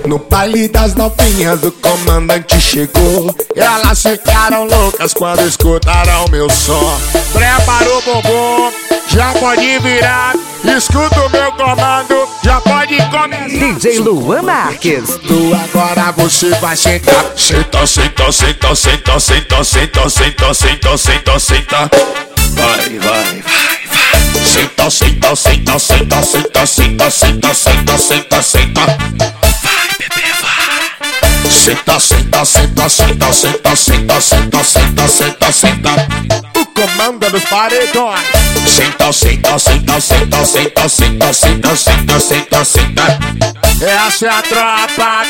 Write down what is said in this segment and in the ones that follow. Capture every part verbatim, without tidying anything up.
No baile das novinhas o comandante chegou. Elas ficaram loucas quando escutaram meu som. Prepara o bumbum, já pode virar. Escuta o meu comando, já pode começar. D J Luan Marques. Tu agora você vai sentar. Senta, senta, senta, senta, senta, senta, senta, senta, senta, senta. Vai, vai, vai, vai. Senta, senta, senta, senta, senta, senta, senta, senta, senta, senta. Vai, bebê, vai. Senta, senta, senta, senta, senta, senta, senta, senta, senta, senta. O comando dos paredões. Senta, senta, senta, senta, senta, senta, senta, senta, senta, senta. Essa é a tropa.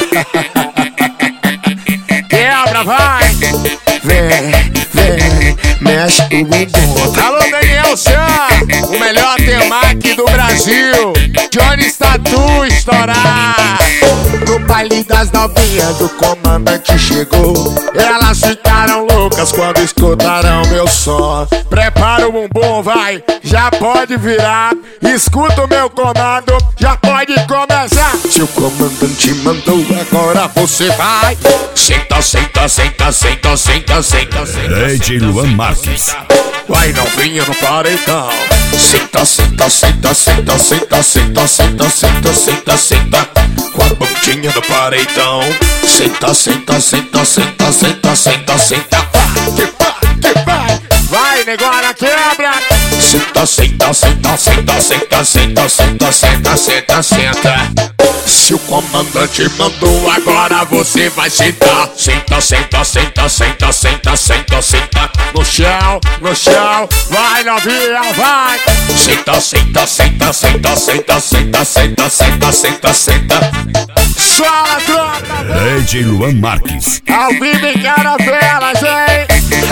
Quebra, vai. Vem, vem, mexe o bumbum. Alô, Daniel San, o melhor temaki do Brasil. Johnny Tatu estourar. No baile das novinhas o comandante chegou. Elas ficaram loucas quando escutaram meu som. Prepara o bumbum, vai, já pode virar. Escuta o meu comando, já pode começar. Se o comandante mandou, agora você vai. Senta, senta, senta, senta, senta, senta, senta. D J Luan Marques. Vai novinha no paredão. Senta, senta, senta, senta, senta, senta, senta, senta, senta, senta. Com a bundinha no paredão. Senta, senta, senta, senta, senta, senta, senta. Vai, que vai, que vai. Vai, negócio, quebra. Senta, senta, senta, senta, senta, senta, senta, senta, senta, senta. Se o comandante mandou, agora você vai sentar. Senta, senta, senta, senta, senta, senta, senta. No chão, no chão, vai novinha, vai. Senta, senta, senta, senta, senta, senta, senta, senta, senta, senta. Sola, tropa. D J Luan Marques. Ao vivo em Caravelas, hein?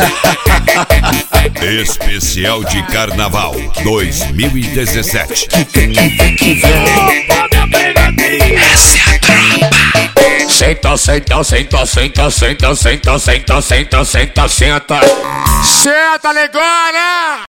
Especial de Carnaval dois mil e dezessete. Que vem, que vem, que vem. Essa é a tropa. Senta, senta, senta, senta, senta, senta, senta, senta, senta, senta. Senta, negona!